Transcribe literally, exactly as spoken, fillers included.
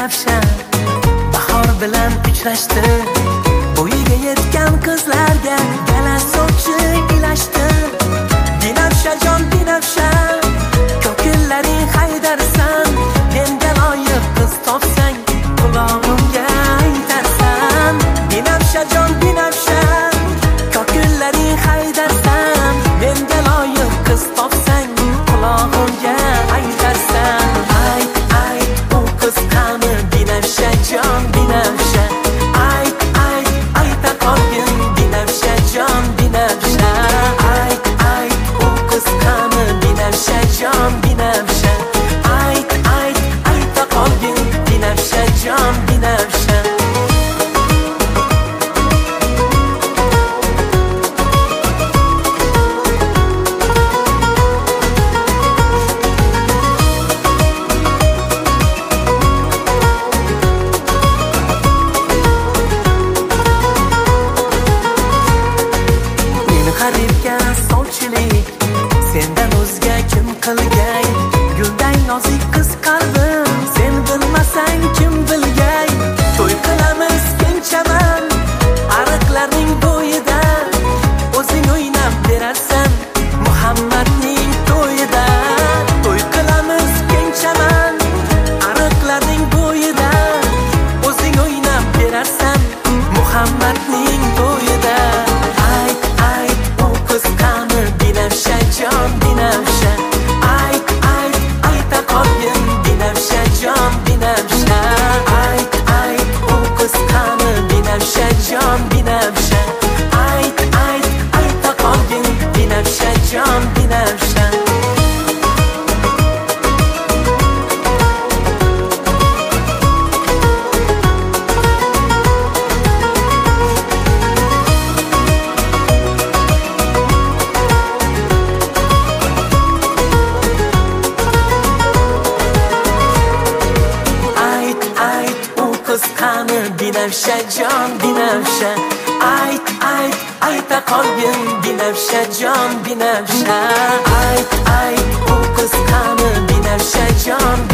binafsha bahor bilan uchrashdi. Bo'yiga yetgan qizlarga gala sochi ilashdi. Binafshajon binafsha ko'killaring haydarsan, menga loyiq qiz topsang qulog'imga aytarsan. Binafshajon binafsha ko'killaring haydarsan, menga loyiq qiz topsang qulog'imga aytarsan. Ayt ayt u qiz qani binafshajon binafsha, ayt ayt ayta qolgin binafshajon binafsha, ayt ayt u qiz qani binafshajon binafsha, ayt ayt ayta qolgin binafshajon binafsha. G'aribga sovchilik sendan o'zga kim qilgay? Gulday nozik qiz qalbim sen bilmasang kim bilgay? To'y qilamiz keng chaman ariqlarning bo'yida, o'zing o'ynab berarsan Muhammadning to'yida. To'y qilamiz keng chaman ariqlarning bo'yida, o'zing o'ynab berarsan Muhammadning to'yida. Binafshajon binafsha, ayt ayt ayta qolgin binafshajon binafsha, ayt ayt u qiz qani binafshajon binafsha, ayt ayt ayta qolgin binafshajon binafsha. Qiz qani binafshajon binafsha, ayt ayt ayta qolgin binafshajon binafsha, ayt ayt u qiz qani binafshajon